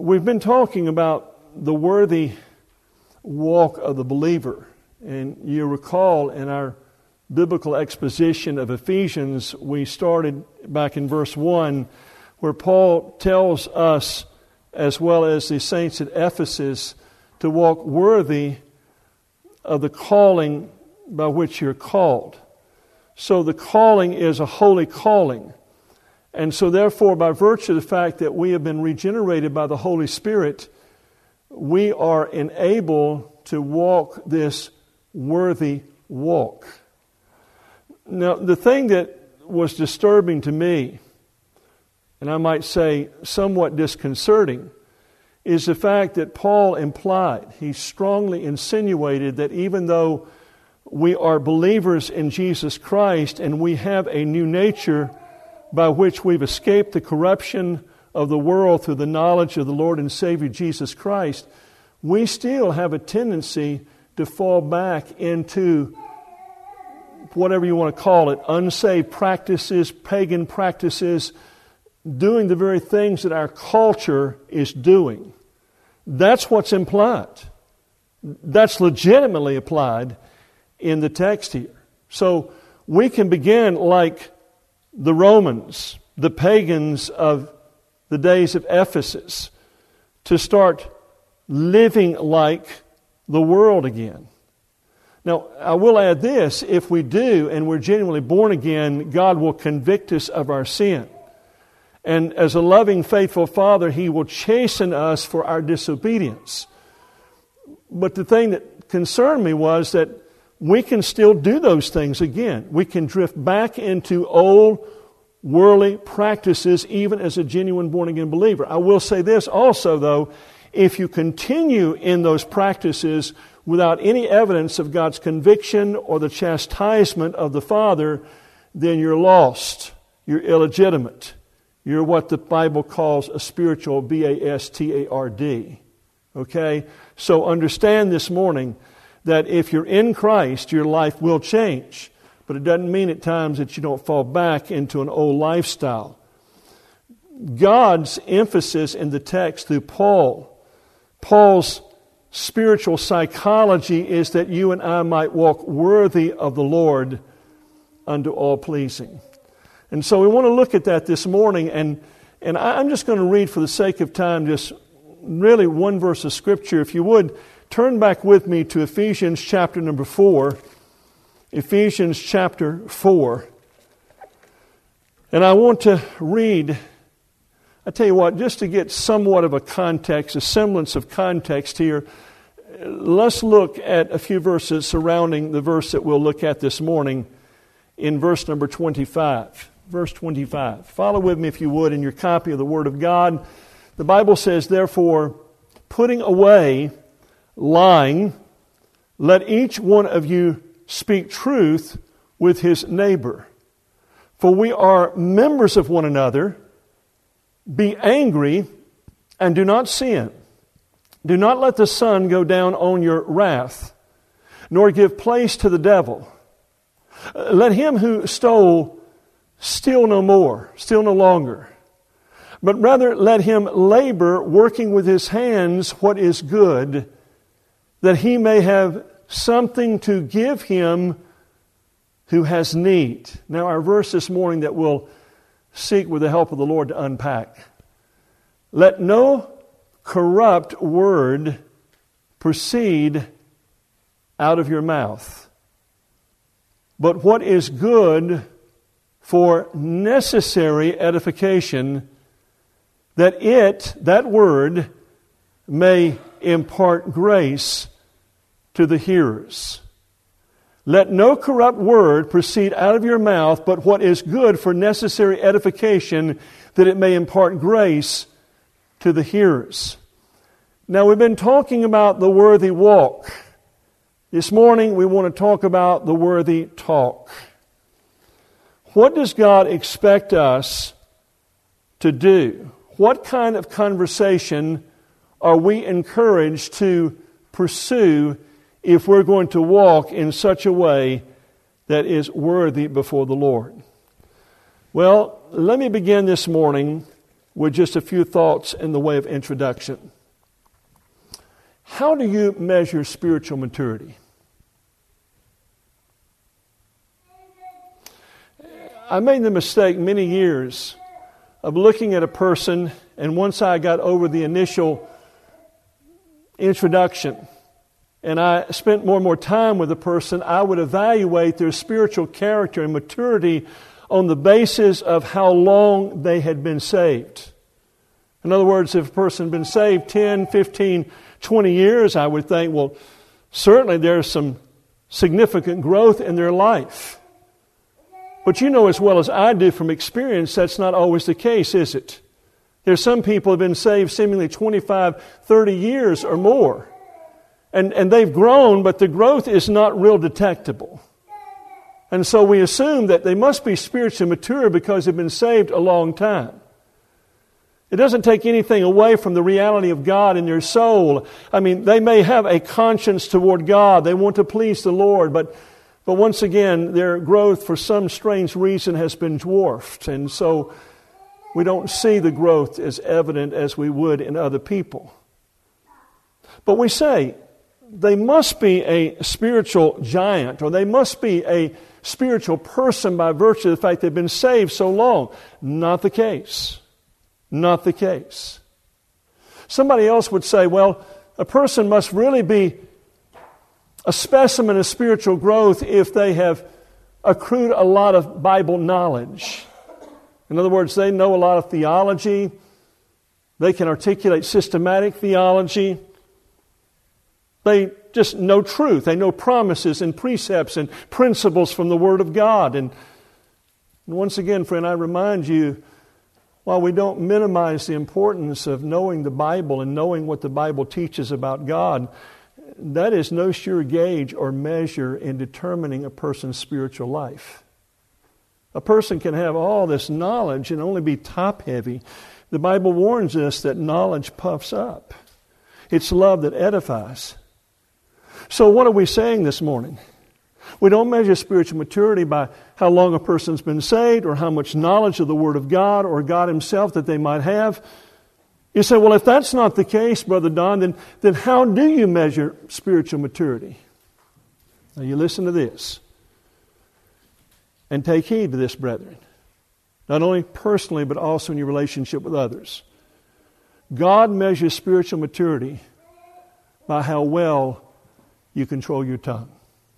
We've been talking about the worthy walk of the believer. And you recall in our biblical exposition of Ephesians, we started back in verse 1, where Paul tells us, as well as the saints at Ephesus, to walk worthy of the calling by which you're called. So the calling is a holy calling. And so therefore, by virtue of the fact that we have been regenerated by the Holy Spirit, we are enabled to walk this worthy walk. Now, the thing that was disturbing to me, and I might say somewhat disconcerting, is the fact that Paul implied, he strongly insinuated that even though we are believers in Jesus Christ and we have a new nature by which we've escaped the corruption of the world through the knowledge of the Lord and Savior Jesus Christ, we still have a tendency to fall back into whatever you want to call it, unsaved practices, pagan practices, doing the very things that our culture is doing. That's what's implied. That's legitimately applied in the text here. So we can begin like the Romans, the pagans of the days of Ephesus, to start living like the world again. Now, I will add this, if we do and we're genuinely born again, God will convict us of our sin. And as a loving, faithful Father, He will chasten us for our disobedience. But the thing that concerned me was that we can still do those things again. We can drift back into old worldly practices even as a genuine born-again believer. I will say this also, though, if you continue in those practices without any evidence of God's conviction or the chastisement of the Father, then you're lost. You're illegitimate. You're what the Bible calls a spiritual bastard. Okay? So understand this morning that if you're in Christ, your life will change. But it doesn't mean at times that you don't fall back into an old lifestyle. God's emphasis in the text through Paul's spiritual psychology is that you and I might walk worthy of the Lord unto all pleasing. And so we want to look at that this morning, and I'm just going to read for the sake of time just really one verse of Scripture. If you would, turn back with me to Ephesians chapter number 4. Ephesians chapter 4. And I want to read, I tell you what, just to get somewhat of a context, a semblance of context here, let's look at a few verses surrounding the verse that we'll look at this morning in verse number 25. Verse 25. Follow with me if you would in your copy of the Word of God. The Bible says, therefore, putting away lying, let each one of you speak truth with his neighbor. For we are members of one another. Be angry and do not sin. Do not let the sun go down on your wrath, nor give place to the devil. Let him who stole steal no more, steal no longer. But rather let him labor, working with his hands what is good, that he may have something to give him who has need. Now our verse this morning that we'll seek with the help of the Lord to unpack. Let no corrupt word proceed out of your mouth, but what is good for necessary edification, that that word, may impart grace to the hearers. Let no corrupt word proceed out of your mouth, but what is good for necessary edification, that it may impart grace to the hearers. Now, we've been talking about the worthy walk. This morning, we want to talk about the worthy talk. What does God expect us to do? What kind of conversation are we encouraged to pursue if we're going to walk in such a way that is worthy before the Lord? Well, let me begin this morning with just a few thoughts in the way of introduction. How do you measure spiritual maturity? I made the mistake many years of looking at a person, and once I got over the initial introduction and I spent more and more time with the person, I would evaluate their spiritual character and maturity on the basis of how long they had been saved. In other words, if a person had been saved 10, 15, 20 years, I would think, well, certainly there's some significant growth in their life. But you know as well as I do from experience, that's not always the case, is it? There's some people who have been saved seemingly 25, 30 years or more. And they've grown, but the growth is not real detectable. And so we assume that they must be spiritually mature because they've been saved a long time. It doesn't take anything away from the reality of God in their soul. I mean, they may have a conscience toward God. They want to please the Lord, but once again, their growth for some strange reason has been dwarfed. And so we don't see the growth as evident as we would in other people. But we say, they must be a spiritual giant, or they must be a spiritual person by virtue of the fact they've been saved so long. Not the case. Not the case. Somebody else would say, well, a person must really be a specimen of spiritual growth if they have accrued a lot of Bible knowledge. In other words, they know a lot of theology. They can articulate systematic theology. They just know truth. They know promises and precepts and principles from the Word of God. And once again, friend, I remind you, while we don't minimize the importance of knowing the Bible and knowing what the Bible teaches about God, that is no sure gauge or measure in determining a person's spiritual life. A person can have all this knowledge and only be top-heavy. The Bible warns us that knowledge puffs up. It's love that edifies. So what are we saying this morning? We don't measure spiritual maturity by how long a person's been saved or how much knowledge of the Word of God or God Himself that they might have. You say, well, if that's not the case, Brother Don, then how do you measure spiritual maturity? Now you listen to this. And take heed to this, brethren. Not only personally, but also in your relationship with others. God measures spiritual maturity by how well you control your tongue.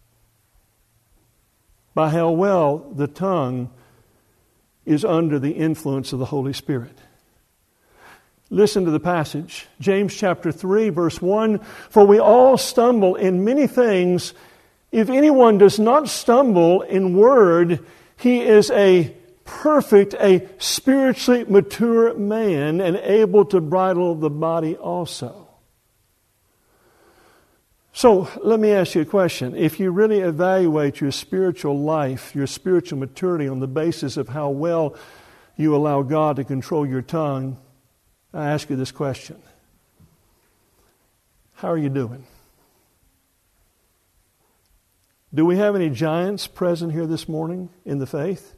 By how well the tongue is under the influence of the Holy Spirit. Listen to the passage. James chapter 3, verse 1. For we all stumble in many things. If anyone does not stumble in word, he is a perfect, a spiritually mature man and able to bridle the body also. So let me ask you a question. If you really evaluate your spiritual life, your spiritual maturity on the basis of how well you allow God to control your tongue, I ask you this question. How are you doing? Do we have any giants present here this morning in the faith?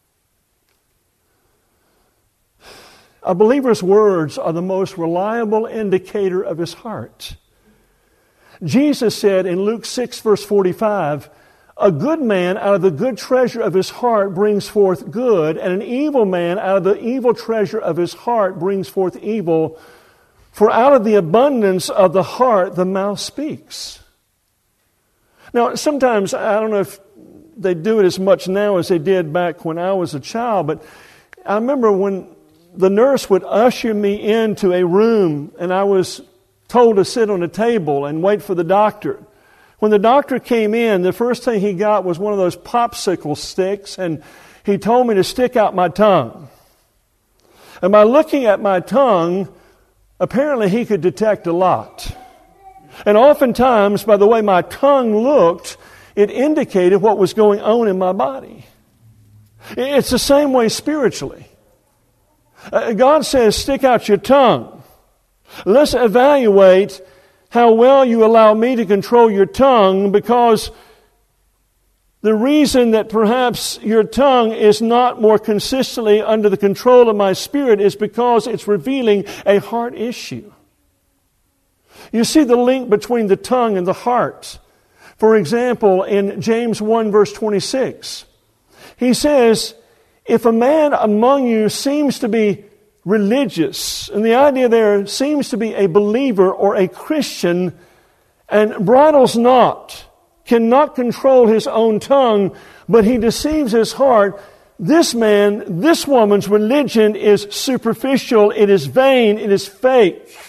A believer's words are the most reliable indicator of his heart. Jesus said in Luke 6, verse 45, a good man out of the good treasure of his heart brings forth good, and an evil man out of the evil treasure of his heart brings forth evil. For out of the abundance of the heart the mouth speaks. Now, sometimes, I don't know if they do it as much now as they did back when I was a child, but I remember when the nurse would usher me into a room and I was told to sit on a table and wait for the doctor. When the doctor came in, the first thing he got was one of those popsicle sticks, and he told me to stick out my tongue. And by looking at my tongue, apparently he could detect a lot. And oftentimes, by the way my tongue looked, it indicated what was going on in my body. It's the same way spiritually. God says, stick out your tongue. Let's evaluate how well you allow me to control your tongue, because The reason that perhaps your tongue is not more consistently under the control of my Spirit is because it's revealing a heart issue. You see the link between the tongue and the heart. For example, in James 1 verse 26, he says, if a man among you seems to be religious, and the idea there seems to be a believer or a Christian, and bridles not, cannot control his own tongue, but he deceives his heart, this man, this woman's religion is superficial, it is vain, it is fake.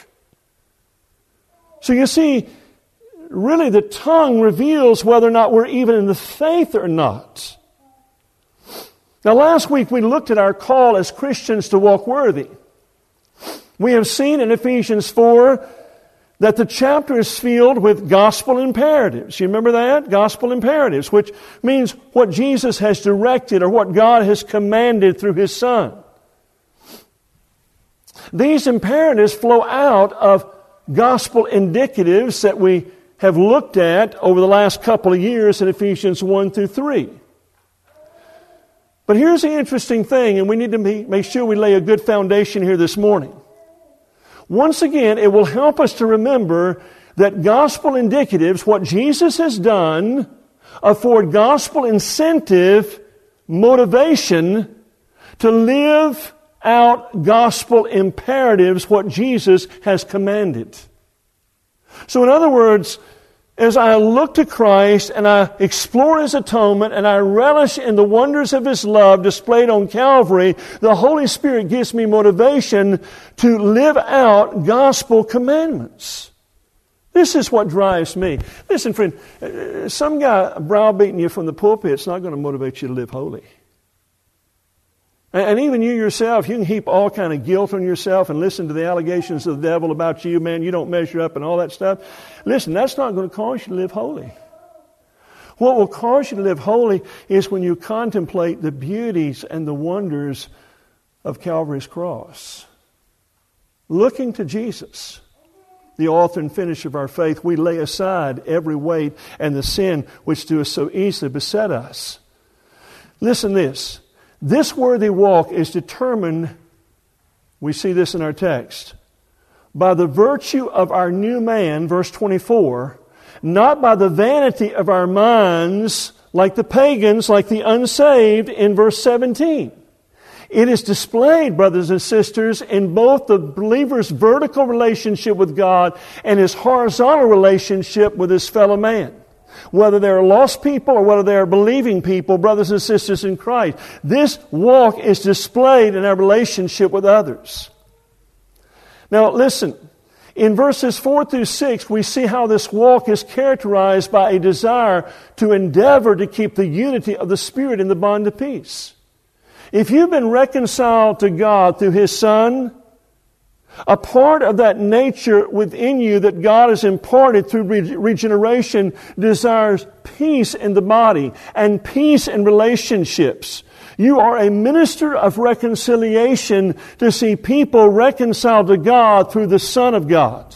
So you see, really the tongue reveals whether or not we're even in the faith or not. Now last week we looked at our call as Christians to walk worthy. We have seen in Ephesians 4 that the chapter is filled with gospel imperatives. You remember that? Gospel imperatives, which means what Jesus has directed or what God has commanded through His Son. These imperatives flow out of gospel indicatives that we have looked at over the last couple of years in Ephesians 1 through 3. But here's the interesting thing, and we need to make sure we lay a good foundation here this morning. Once again, it will help us to remember that gospel indicatives, what Jesus has done, afford gospel incentive, motivation to live out gospel imperatives, what Jesus has commanded. So in other words, as I look to Christ and I explore His atonement and I relish in the wonders of His love displayed on Calvary, the Holy Spirit gives me motivation to live out gospel commandments. This is what drives me. Listen, friend, some guy browbeating you from the pulpit is not going to motivate you to live holy. And even you yourself, you can heap all kind of guilt on yourself and listen to the allegations of the devil about you, man, you don't measure up and all that stuff. Listen, that's not going to cause you to live holy. What will cause you to live holy is when you contemplate the beauties and the wonders of Calvary's cross. Looking to Jesus, the author and finisher of our faith, we lay aside every weight and the sin which doeth so easily beset us. Listen to this. This worthy walk is determined, we see this in our text, by the virtue of our new man, verse 24, not by the vanity of our minds, like the pagans, like the unsaved, in verse 17. It is displayed, brothers and sisters, in both the believer's vertical relationship with God and his horizontal relationship with his fellow man. Whether they're lost people or whether they're believing people, brothers and sisters in Christ. This walk is displayed in our relationship with others. Now listen, in verses 4 through 6, we see how this walk is characterized by a desire to endeavor to keep the unity of the Spirit in the bond of peace. If you've been reconciled to God through His Son, a part of that nature within you that God has imparted through regeneration desires peace in the body and peace in relationships. You are a minister of reconciliation to see people reconciled to God through the Son of God.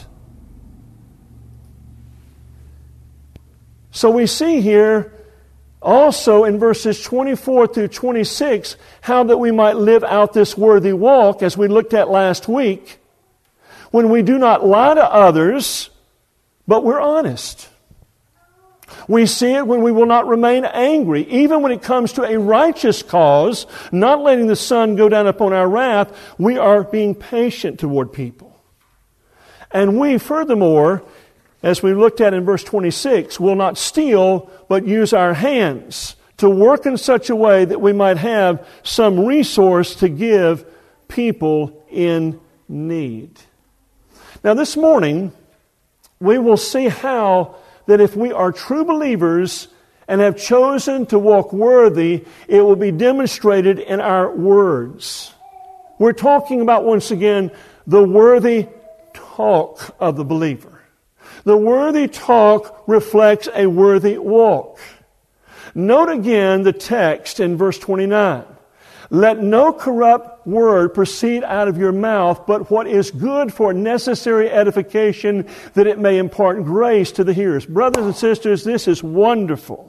So we see here also in verses 24 through 26 how that we might live out this worthy walk as we looked at last week. When we do not lie to others, but we're honest. We see it when we will not remain angry, even when it comes to a righteous cause, not letting the sun go down upon our wrath, we are being patient toward people. And we, furthermore, as we looked at in verse 26, will not steal, but use our hands to work in such a way that we might have some resource to give people in need. Now this morning, we will see how that if we are true believers and have chosen to walk worthy, it will be demonstrated in our words. We're talking about, once again, the worthy talk of the believer. The worthy talk reflects a worthy walk. Note again the text in verse 29. Let no corrupt word proceed out of your mouth, but what is good for necessary edification, that it may impart grace to the hearers. Brothers and sisters, this is wonderful.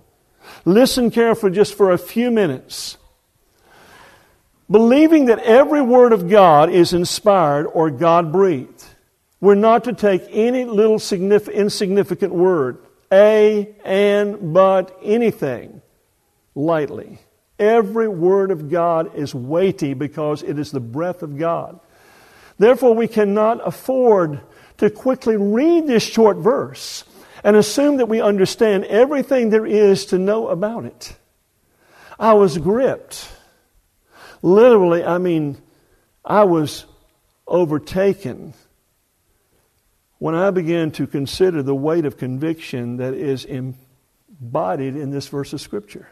Listen carefully just for a few minutes. Believing that every word of God is inspired or God-breathed. We're not to take any little insignificant word, and, but, anything, lightly. Every word of God is weighty because it is the breath of God. Therefore, we cannot afford to quickly read this short verse and assume that we understand everything there is to know about it. I was gripped. Literally, I was overtaken when I began to consider the weight of conviction that is embodied in this verse of Scripture.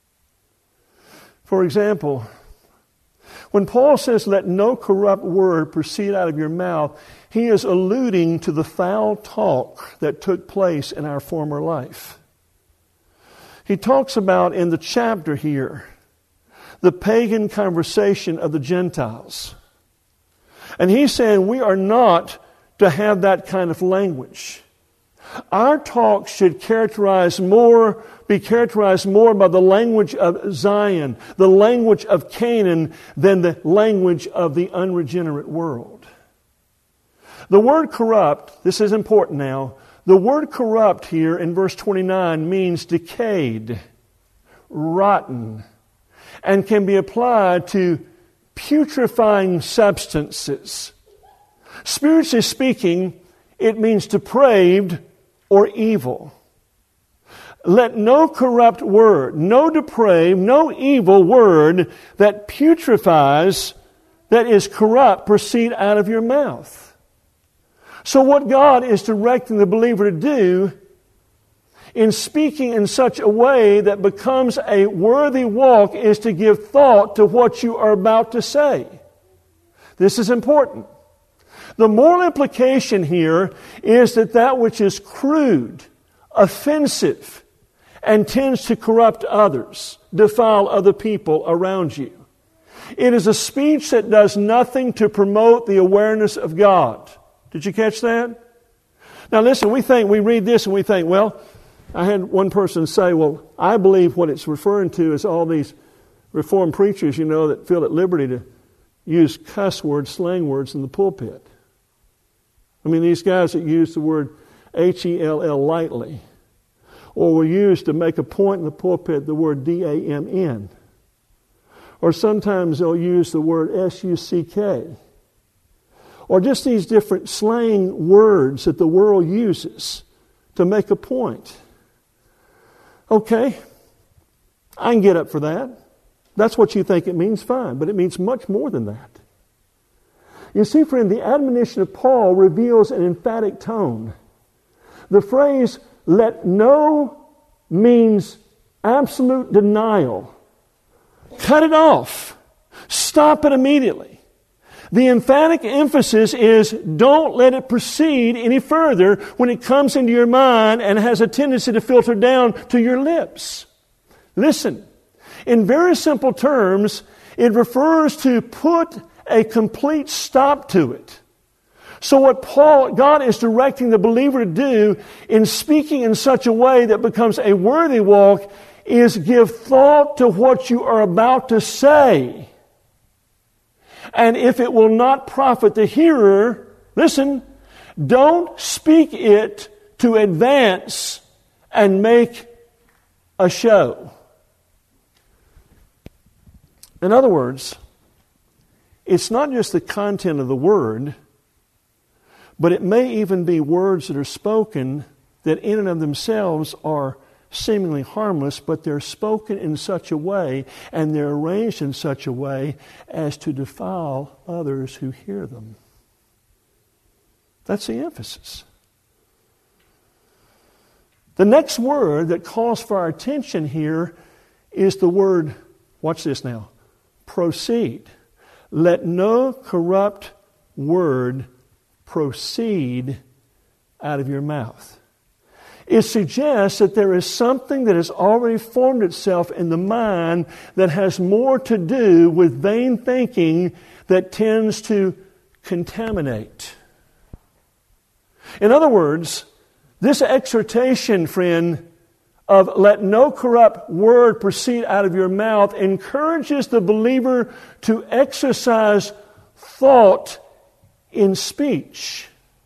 For example, when Paul says, let no corrupt word proceed out of your mouth, he is alluding to the foul talk that took place in our former life. He talks about in the chapter here the pagan conversation of the Gentiles. And he's saying we are not to have that kind of language. Our talk should be characterized more by the language of Zion, the language of Canaan, than the language of the unregenerate world. The word corrupt, this is important now, the word corrupt here in verse 29 means decayed, rotten, and can be applied to putrefying substances. Spiritually speaking, it means depraved or evil. Let no corrupt word, no depraved, no evil word that putrefies, that is corrupt, proceed out of your mouth. So what God is directing the believer to do in speaking in such a way that becomes a worthy walk is to give thought to what you are about to say. This is important. The moral implication here is that which is crude, offensive, and tends to corrupt others, defile other people around you. It is a speech that does nothing to promote the awareness of God. Did you catch that? Now listen, we read this and we think, well, I had one person say, well, I believe what it's referring to is all these Reformed preachers, that feel at liberty to use cuss words, slang words in the pulpit. These guys that use the word H-E-L-L lightly, or will use to make a point in the pulpit the word D-A-M-N. Or sometimes they'll use the word S-U-C-K. Or just these different slang words that the world uses to make a point. Okay, I can get up for that. That's what you think it means, fine. But it means much more than that. You see, friend, the admonition of Paul reveals an emphatic tone. The phrase, let no, means absolute denial. Cut it off. Stop it immediately. The emphatic emphasis is don't let it proceed any further when it comes into your mind and has a tendency to filter down to your lips. Listen, in very simple terms, it refers to put a complete stop to it. So what God is directing the believer to do in speaking in such a way that becomes a worthy walk is give thought to what you are about to say. And if it will not profit the hearer, listen, don't speak it to advance and make a show. In other words, it's not just the content of the word, but it may even be words that are spoken that in and of themselves are seemingly harmless, but they're spoken in such a way and they're arranged in such a way as to defile others who hear them. That's the emphasis. The next word that calls for our attention here is the word, watch this now, proceed. Let no corrupt word proceed out of your mouth. It suggests that there is something that has already formed itself in the mind that has more to do with vain thinking that tends to contaminate. In other words, this exhortation, friend, of let no corrupt word proceed out of your mouth encourages the believer to exercise thought in speech.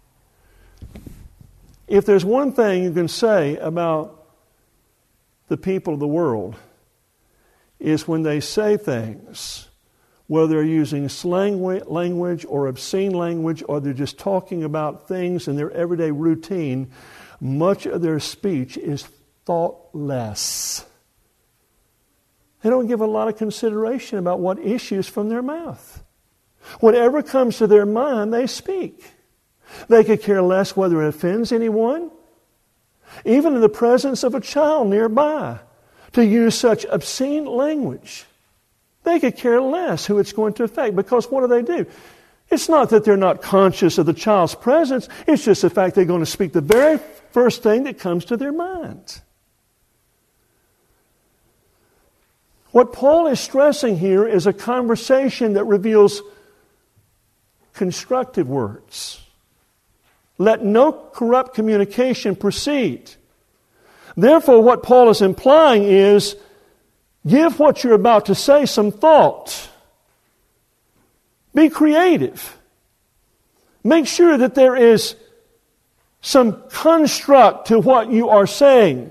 If there's one thing you can say about the people of the world, is when they say things, whether they're using slang language or obscene language, or they're just talking about things in their everyday routine, much of their speech is thoughtless. They don't give a lot of consideration about what issues from their mouth. Whatever comes to their mind, they speak. They could care less whether it offends anyone, even in the presence of a child nearby, to use such obscene language. They could care less who it's going to affect, because what do? It's not that they're not conscious of the child's presence. It's just the fact they're going to speak the very first thing that comes to their mind. What Paul is stressing here is a conversation that reveals constructive words. Let no corrupt communication proceed. Therefore, what Paul is implying is, give what you're about to say some thought. Be creative. Make sure that there is some construct to what you are saying.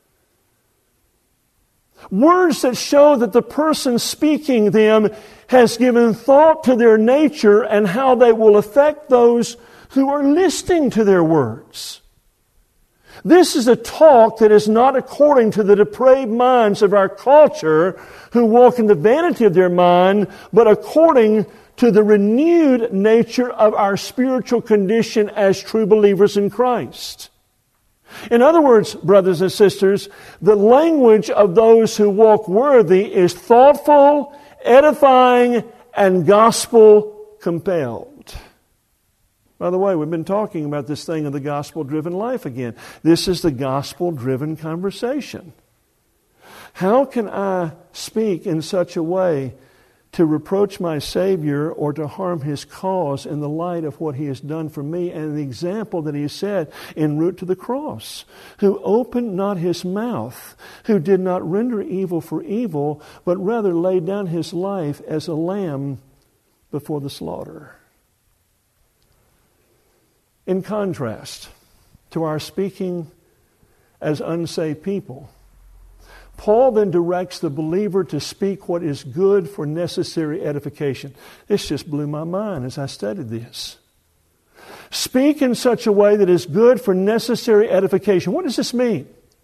Words that show that the person speaking them has given thought to their nature and how they will affect those who are listening to their words. This is a talk that is not according to the depraved minds of our culture who walk in the vanity of their mind, but according to the renewed nature of our spiritual condition as true believers in Christ. In other words, brothers and sisters, the language of those who walk worthy is thoughtful, edifying, and gospel-compelled. By the way, we've been talking about this thing of the gospel-driven life again. This is the gospel-driven conversation. How can I speak in such a way to reproach my Savior or to harm His cause in the light of what He has done for me and the example that He set en route to the cross? Who opened not His mouth, who did not render evil for evil, but rather laid down His life as a lamb before the slaughter. In contrast to our speaking as unsaved people, Paul then directs the believer to speak what is good for necessary edification. This just blew my mind as I studied this. Speak in such a way that is good for necessary edification. What does this mean?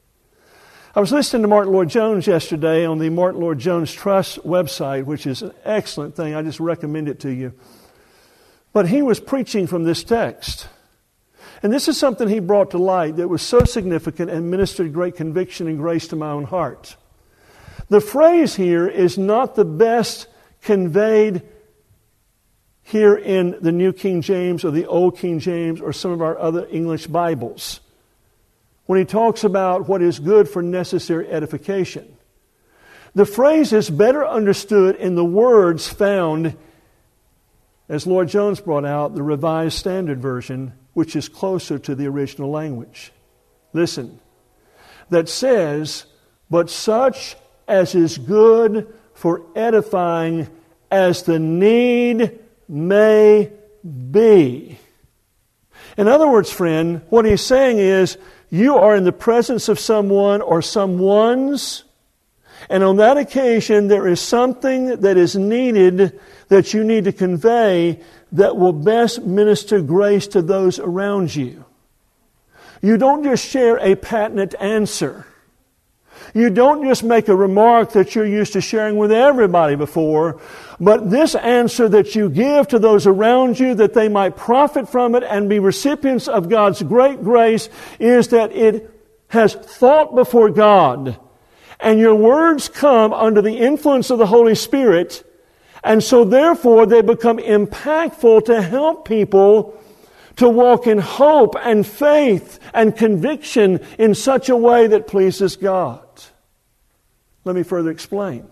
I was listening to Martin Lloyd-Jones yesterday on the Martin Lloyd-Jones Trust website, which is an excellent thing. I just recommend it to you. But he was preaching from this text. And this is something he brought to light that was so significant and ministered great conviction and grace to my own heart. The phrase here is not the best conveyed here in the New King James or the Old King James or some of our other English Bibles, when he talks about what is good for necessary edification. The phrase is better understood in the words found, as Lloyd-Jones brought out, the Revised Standard Version, which is closer to the original language. Listen, that says, but such as is good for edifying as the need may be. In other words, friend, what he's saying is, you are in the presence of someone or someone's, and on that occasion there is something that is needed that you need to convey that will best minister grace to those around you. You don't just share a patent answer. You don't just make a remark that you're used to sharing with everybody before, but this answer that you give to those around you that they might profit from it and be recipients of God's great grace is that it has thought before God, and your words come under the influence of the Holy Spirit. And so therefore they become impactful to help people to walk in hope and faith and conviction in such a way that pleases God. Let me further explain.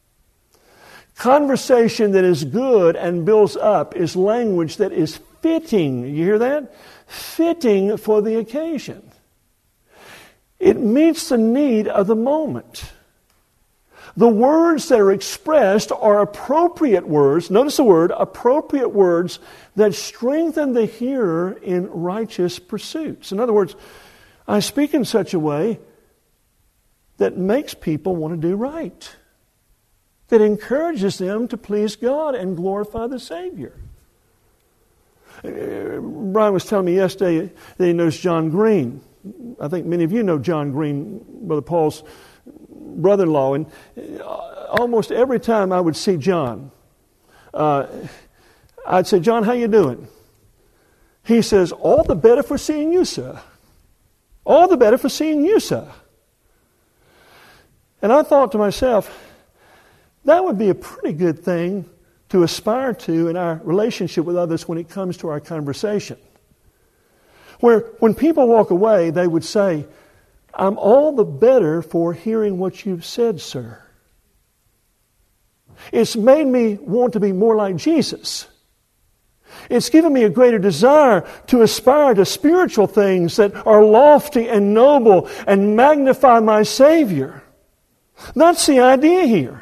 Conversation that is good and builds up is language that is fitting. You hear that? Fitting for the occasion. It meets the need of the moment. The words that are expressed are appropriate words. Notice the word, appropriate words that strengthen the hearer in righteous pursuits. In other words, I speak in such a way that makes people want to do right, that encourages them to please God and glorify the Savior. Brian was telling me yesterday that he knows John Green. I think many of you know John Green, Brother Paul's brother-in-law, and almost every time I would see John, I'd say, "John, how you doing?" He says, "All the better for seeing you, sir. All the better for seeing you, sir." And I thought to myself, that would be a pretty good thing to aspire to in our relationship with others when it comes to our conversation. Where when people walk away, they would say, "I'm all the better for hearing what you've said, sir. It's made me want to be more like Jesus. It's given me a greater desire to aspire to spiritual things that are lofty and noble and magnify my Savior." That's the idea here.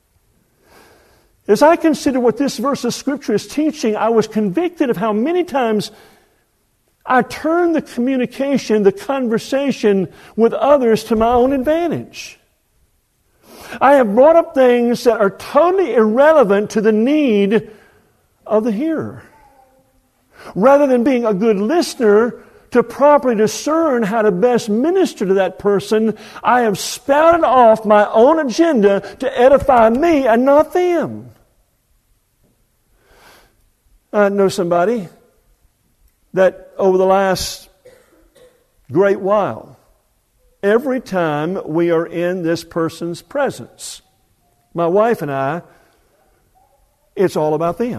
As I consider what this verse of Scripture is teaching, I was convicted of how many times I turn the communication, the conversation with others to my own advantage. I have brought up things that are totally irrelevant to the need of the hearer. Rather than being a good listener to properly discern how to best minister to that person, I have spouted off my own agenda to edify me and not them. I know somebody that over the last great while, every time we are in this person's presence, my wife and I, it's all about them.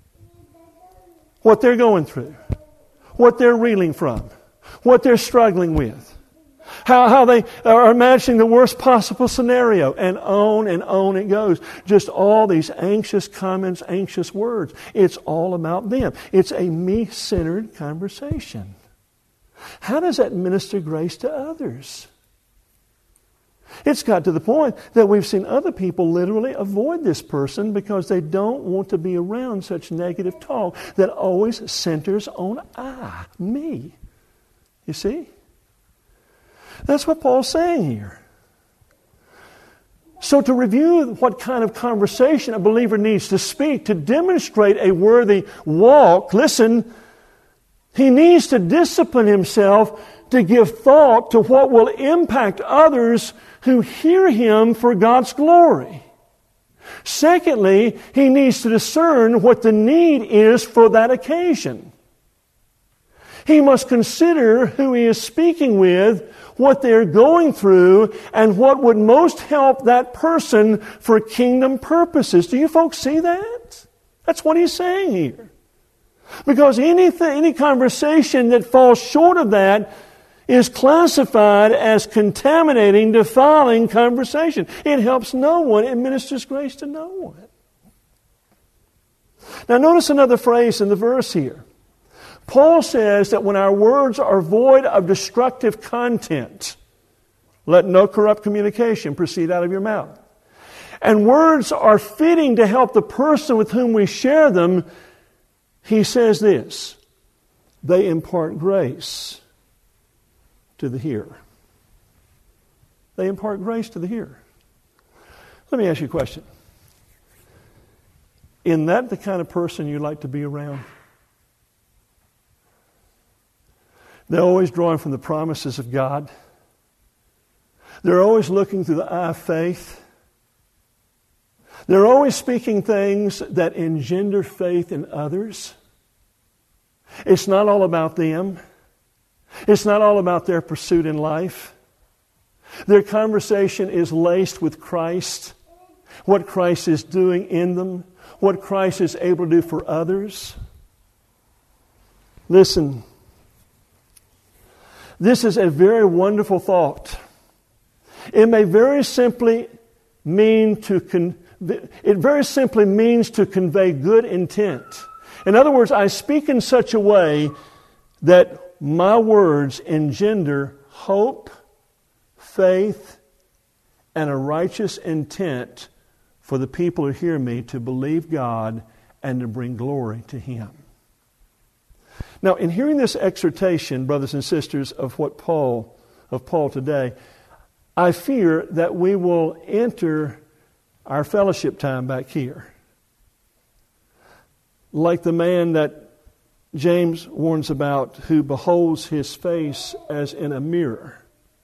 What they're going through, what they're reeling from, what they're struggling with, how they are imagining the worst possible scenario, and on it goes. Just all these anxious comments, anxious words. It's all about them. It's a me-centered conversation. How does that minister grace to others? It's got to the point that we've seen other people literally avoid this person because they don't want to be around such negative talk that always centers on me. You see? That's what Paul's saying here. So to review what kind of conversation a believer needs to speak to demonstrate a worthy walk, listen, he needs to discipline himself to give thought to what will impact others who hear him for God's glory. Secondly, he needs to discern what the need is for that occasion. He must consider who he is speaking with, what they're going through, and what would most help that person for kingdom purposes. Do you folks see that? That's what he's saying here. Because any conversation that falls short of that is classified as contaminating, defiling conversation. It helps no one. It ministers grace to no one. Now notice another phrase in the verse here. Paul says that when our words are void of destructive content, let no corrupt communication proceed out of your mouth. And words are fitting to help the person with whom we share them. He says this, they impart grace to the hearer. They impart grace to the hearer. Let me ask you a question. Isn't that the kind of person you like to be around? They're always drawing from the promises of God. They're always looking through the eye of faith. They're always speaking things that engender faith in others. It's not all about them. It's not all about their pursuit in life. Their conversation is laced with Christ, what Christ is doing in them, what Christ is able to do for others. Listen, this is a very wonderful thought. It may very simply mean to convey good intent. In other words, I speak in such a way that my words engender hope faith, and a righteous intent for the people who hear me to believe God and to bring glory to Him. Now, in hearing this exhortation, brothers and sisters, of Paul today, I fear that we will enter our fellowship time back here like the man that James warns about, who beholds his face as in a mirror.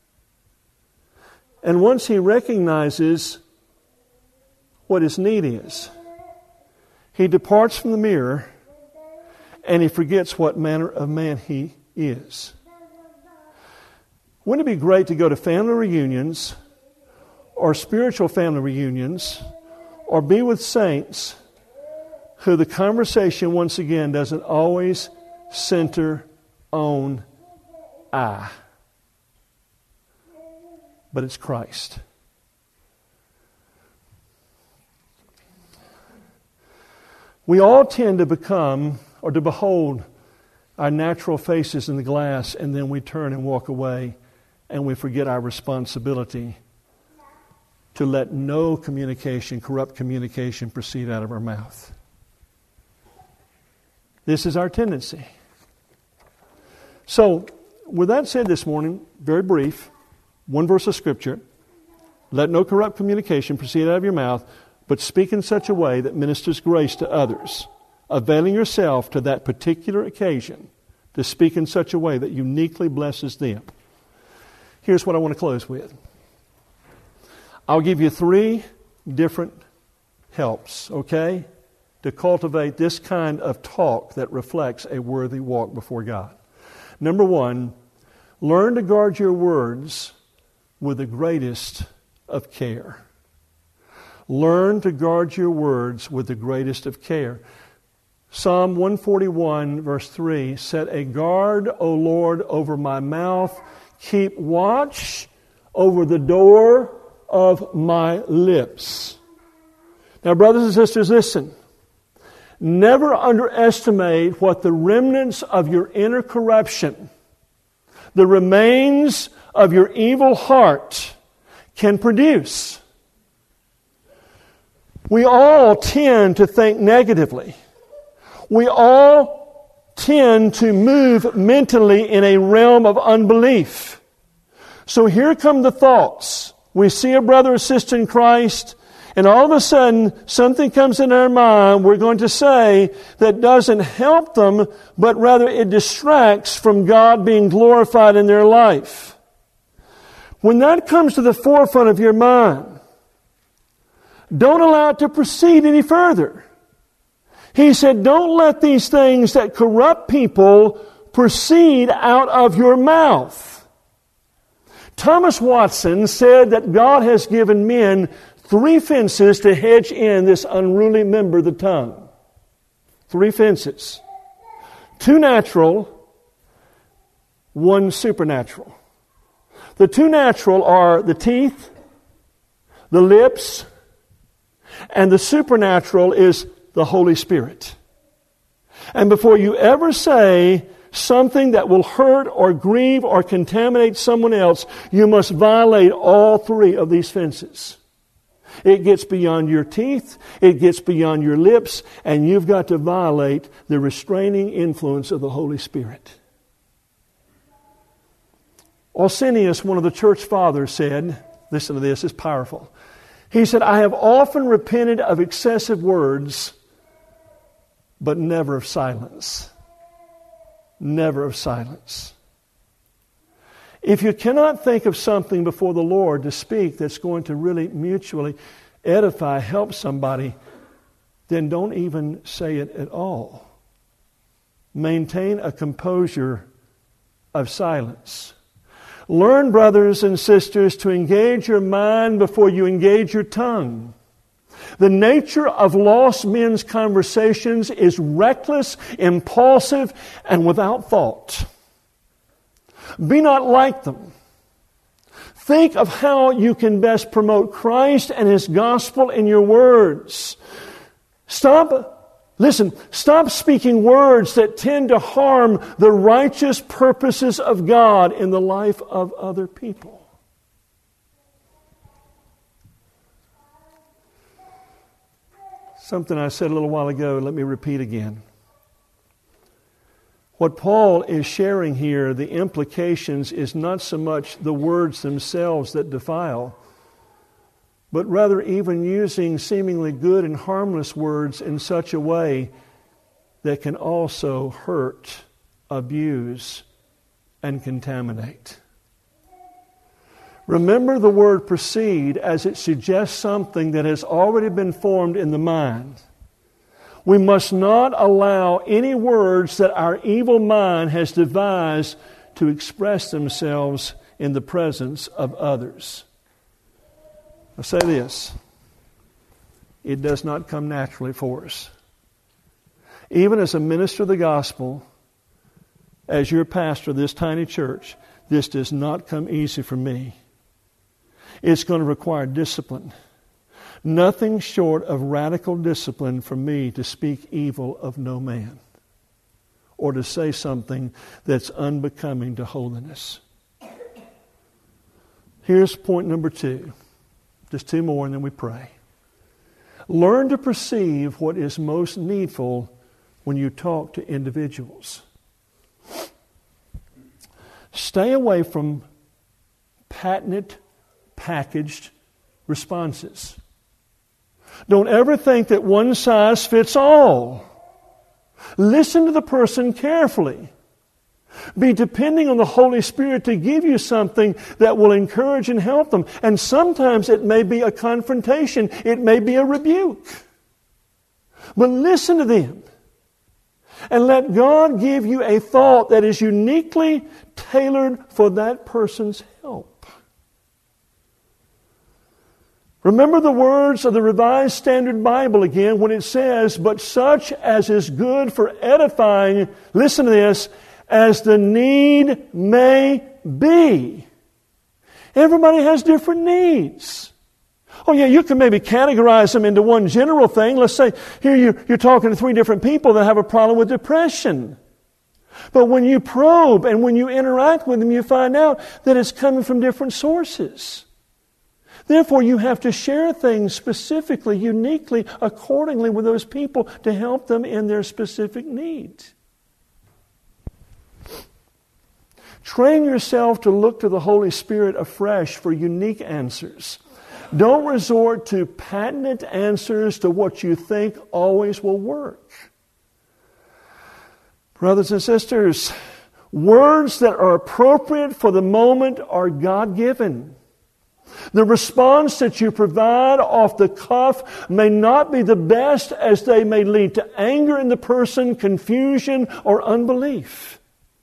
And once he recognizes what his need is, he departs from the mirror and he forgets what manner of man he is. Wouldn't it be great to go to family reunions or spiritual family reunions or be with saints who the conversation, once again, doesn't always center on I, but it's Christ. We all tend to become or to behold our natural faces in the glass, and then we turn and walk away, and we forget our responsibility to let no communication, corrupt communication, proceed out of our mouth. This is our tendency. So, with that said this morning, very brief, one verse of Scripture: let no corrupt communication proceed out of your mouth, but speak in such a way that ministers grace to others, availing yourself to that particular occasion to speak in such a way that uniquely blesses them. Here's what I want to close with. I'll give you 3 different helps, okay, to cultivate this kind of talk that reflects a worthy walk before God. Number 1, learn to guard your words with the greatest of care. Learn to guard your words with the greatest of care. Psalm 141, verse 3, set a guard, O Lord, over my mouth. Keep watch over the door of my lips. Now, brothers and sisters, listen. Never underestimate what the remnants of your inner corruption, the remains of your evil heart, can produce. We all tend to think negatively. We all tend to move mentally in a realm of unbelief. So here come the thoughts. We see a brother or sister in Christ, and all of a sudden something comes in our mind we're going to say that doesn't help them, but rather it distracts from God being glorified in their life. When that comes to the forefront of your mind, don't allow it to proceed any further. He said, don't let these things that corrupt people proceed out of your mouth. Thomas Watson said that God has given men 3 fences to hedge in this unruly member, the tongue. 3 fences. 2 natural, 1 supernatural. The 2 natural are the teeth, the lips, and the supernatural is the Holy Spirit. And before you ever say something that will hurt or grieve or contaminate someone else, you must violate all 3 of these fences. It gets beyond your teeth, it gets beyond your lips, and you've got to violate the restraining influence of the Holy Spirit. Ausenius, one of the church fathers, said, listen to this, it's powerful. He said, I have often repented of excessive words, but never of silence. Never of silence. If you cannot think of something before the Lord to speak that's going to really mutually edify, help somebody, then don't even say it at all. Maintain a composure of silence. Learn, brothers and sisters, to engage your mind before you engage your tongue. The nature of lost men's conversations is reckless, impulsive, and without thought. Be not like them. Think of how you can best promote Christ and His gospel in your words. Stop speaking words that tend to harm the righteous purposes of God in the life of other people. Something I said a little while ago, let me repeat again. What Paul is sharing here, the implications is not so much the words themselves that defile, but rather even using seemingly good and harmless words in such a way that can also hurt, abuse, and contaminate. Remember the word proceed as it suggests something that has already been formed in the mind. We must not allow any words that our evil mind has devised to express themselves in the presence of others. I'll say this. It does not come naturally for us. Even as a minister of the gospel, as your pastor of this tiny church, this does not come easy for me. It's going to require discipline. Nothing short of radical discipline for me to speak evil of no man or to say something that's unbecoming to holiness. Here's point number 2. Just 2 more and then we pray. Learn to perceive what is most needful when you talk to individuals. Stay away from patented, packaged responses. Don't ever think that one size fits all. Listen to the person carefully. Be depending on the Holy Spirit to give you something that will encourage and help them. And sometimes it may be a confrontation. It may be a rebuke. But listen to them. And let God give you a thought that is uniquely tailored for that person's help. Remember the words of the Revised Standard Bible again when it says, but such as is good for edifying, listen to this, as the need may be. Everybody has different needs. Oh yeah, you can maybe categorize them into one general thing. Let's say here you're talking to 3 different people that have a problem with depression. But when you probe and when you interact with them, you find out that it's coming from different sources. Therefore, you have to share things specifically, uniquely, accordingly with those people to help them in their specific needs. Train yourself to look to the Holy Spirit afresh for unique answers. Don't resort to patented answers to what you think always will work. Brothers and sisters, words that are appropriate for the moment are God-given. The response that you provide off the cuff may not be the best, as they may lead to anger in the person, confusion, or unbelief.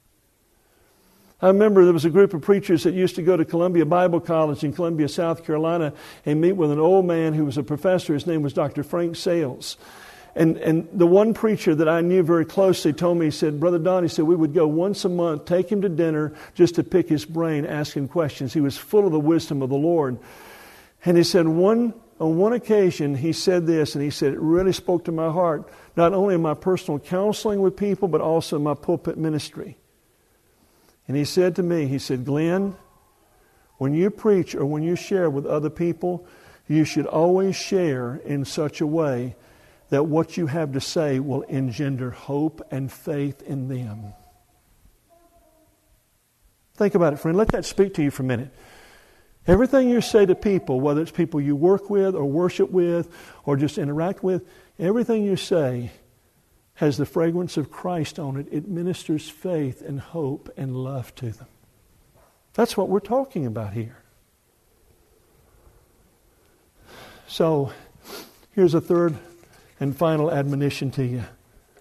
I remember there was a group of preachers that used to go to Columbia Bible College in Columbia, South Carolina, and meet with an old man who was a professor. His name was Dr. Frank Sales. And the one preacher that I knew very closely told me, he said, Brother Don, he said, we would go once a month, take him to dinner just to pick his brain, ask him questions. He was full of the wisdom of the Lord. And he said, on one occasion, he said this, and he said, it really spoke to my heart, not only in my personal counseling with people, but also in my pulpit ministry. And he said to me, he said, Glenn, when you preach or when you share with other people, you should always share in such a way that what you have to say will engender hope and faith in them. Think about it, friend. Let that speak to you for a minute. Everything you say to people, whether it's people you work with or worship with or just interact with, everything you say has the fragrance of Christ on it. It ministers faith and hope and love to them. That's what we're talking about here. So, here's a third and final admonition to you.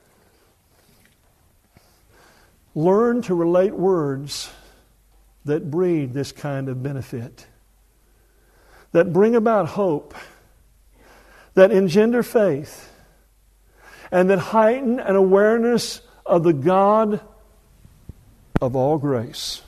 Learn to relate words that breed this kind of benefit, that bring about hope, that engender faith, and that heighten an awareness of the God of all grace,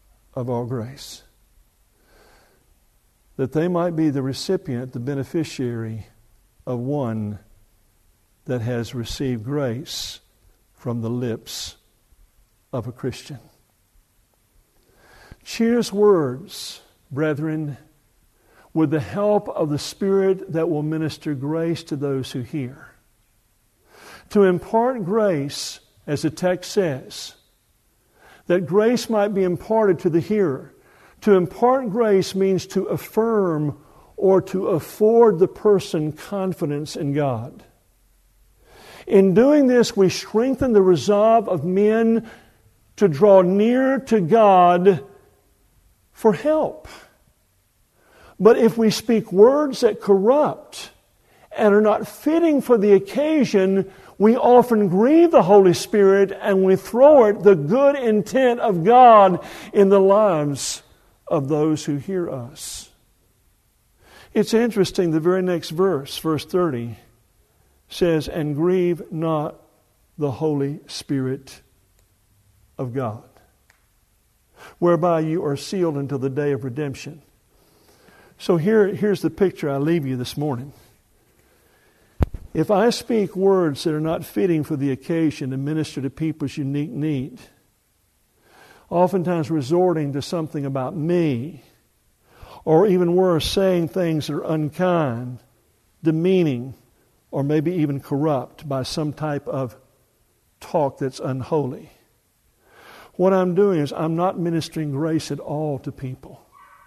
that they might be the recipient, the beneficiary of one that has received grace from the lips of a Christian. Choose words, brethren, with the help of the Spirit that will minister grace to those who hear. To impart grace, as the text says, that grace might be imparted to the hearer. To impart grace means to affirm or to afford the person confidence in God. In doing this, we strengthen the resolve of men to draw near to God for help. But if we speak words that corrupt and are not fitting for the occasion, we often grieve the Holy Spirit and we thwart the good intent of God in the lives of those who hear us. It's interesting, the very next verse, verse 30, says, "And grieve not the Holy Spirit of God, whereby you are sealed until the day of redemption." So here's the picture I leave you this morning. If I speak words that are not fitting for the occasion and minister to people's unique need, oftentimes resorting to something about me, or even worse, saying things that are unkind, demeaning, or maybe even corrupt by some type of talk that's unholy, what I'm doing is I'm not ministering grace at all to people.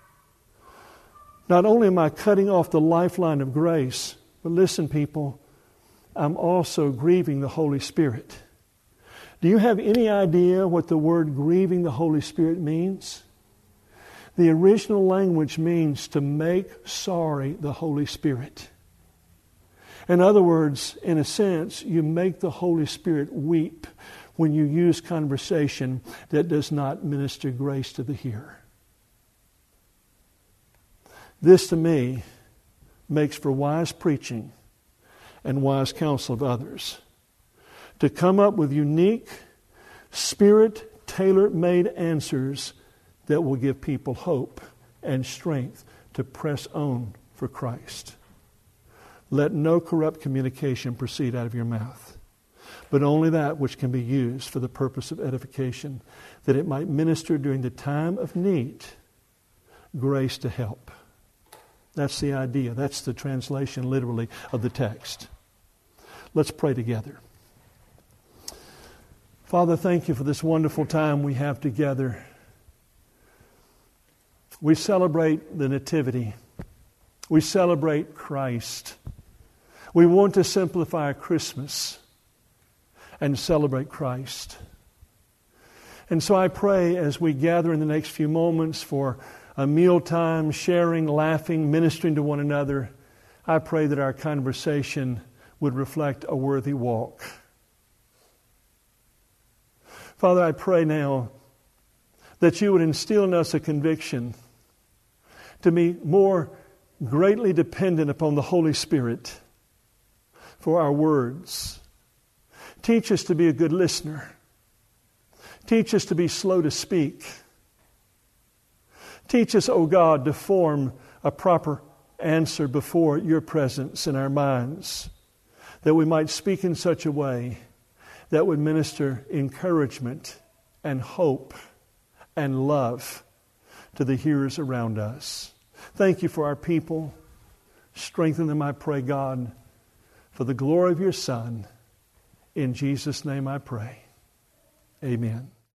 Not only am I cutting off the lifeline of grace, but listen, people, I'm also grieving the Holy Spirit. Do you have any idea what the word grieving the Holy Spirit means? The original language means to make sorry the Holy Spirit. In other words, in a sense, you make the Holy Spirit weep when you use conversation that does not minister grace to the hearer. This, to me, makes for wise preaching and wise counsel of others. To come up with unique, Spirit tailor-made answers that will give people hope and strength to press on for Christ. Let no corrupt communication proceed out of your mouth, but only that which can be used for the purpose of edification, that it might minister during the time of need, grace to help. That's the idea. That's the translation, literally, of the text. Let's pray together. Father, thank you for this wonderful time we have together. We celebrate the Nativity. We celebrate Christ. We want to simplify Christmas and celebrate Christ. And so I pray as we gather in the next few moments for a mealtime, sharing, laughing, ministering to one another, I pray that our conversation would reflect a worthy walk. Father, I pray now that you would instill in us a conviction to be more greatly dependent upon the Holy Spirit for our words. Teach us to be a good listener. Teach us to be slow to speak. Teach us, O God, to form a proper answer before your presence in our minds, that we might speak in such a way that would minister encouragement and hope and love to the hearers around us. Thank you for our people. Strengthen them, I pray, God, for the glory of your Son. In Jesus' name I pray. Amen.